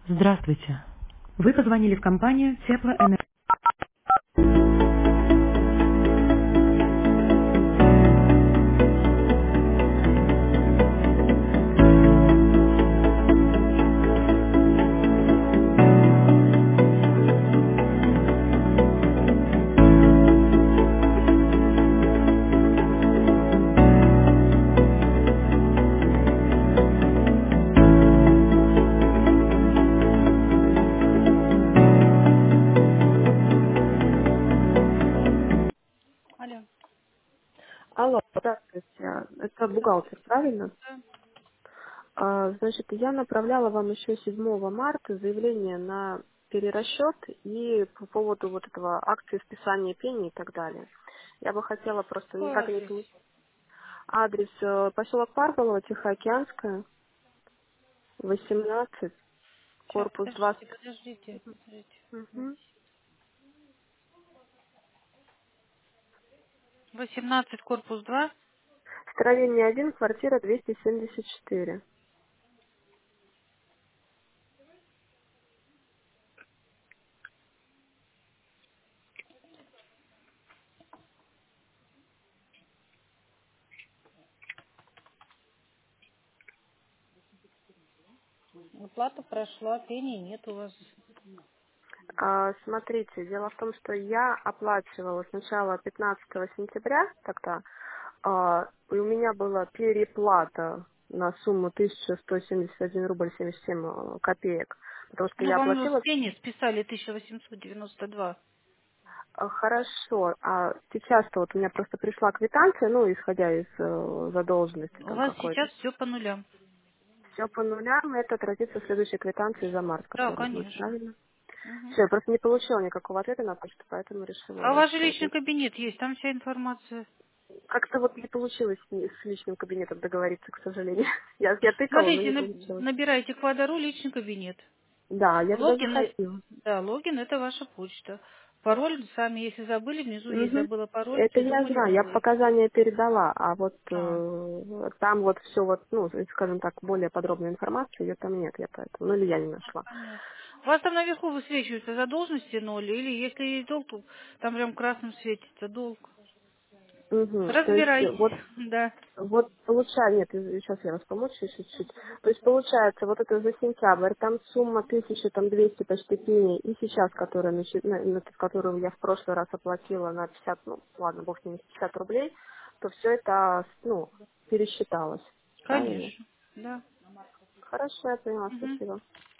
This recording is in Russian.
Здравствуйте. Вы позвонили в компанию Теплоэнерго. Алло. Алло, здравствуйте. Это бухгалтер, правильно? Значит, я направляла вам еще 7 марта заявление на перерасчет и по поводу вот этого акции списания пени и так далее. Я бы хотела просто Какой никак не адрес? получить. Адрес поселок Парголово, Тихоокеанская, 18, Сейчас, корпус 2. подождите. Мгм. 18, корпус 2. Строение 1, квартира 274. Оплата прошла, пений нет у вас. Смотрите, дело в том, что я оплачивала сначала 15 сентября тогда, и у меня была переплата на сумму 1171 рубль 77 копеек, потому что Ну, я вам с оплатила. пени списали 1892. Хорошо, а сейчас-то вот у меня просто пришла квитанция, ну, исходя из задолженности У там вас какой-то. сейчас все по нулям. Все по нулям, и это отразится в следующей квитанции за март, Да, которая будет, конечно. правильно? Мгм. Все, я просто не получила никакого ответа на почту, поэтому решила у А у вас вас же личный спросить. кабинет есть, там вся информация. Как-то вот не получилось с личным кабинетом договориться, к сожалению. Я тыкала, но Смотрите, не получилось. набирайте квадру личный кабинет. Да, я туда Логин, заходила. да, логин это ваша почта. Пароль сами, если забыли, внизу есть Угу. забыла пароль, Это я придумали знаю, я новый. показания передала, а вот А, там вот все вот, ну, скажем так, более подробной информации, ее там нет, я поэтому, ну или я не нашла. понятно. У вас там наверху высвечиваются задолженности ноль, или если есть долг, то там прям красным светится долг. Угу. То есть Разбирайтесь, да. вот получается, нет, сейчас я вас помучаю чуть-чуть. То есть получается, вот это за сентябрь, там сумма 1200 почти пени, и сейчас, которая, которую я в прошлый раз оплатила на 50, ну ладно, бог с ними, 50 рублей, то все это, ну, пересчиталось. Правильно? Конечно, да. Хорошо, я поняла, Мгм. спасибо.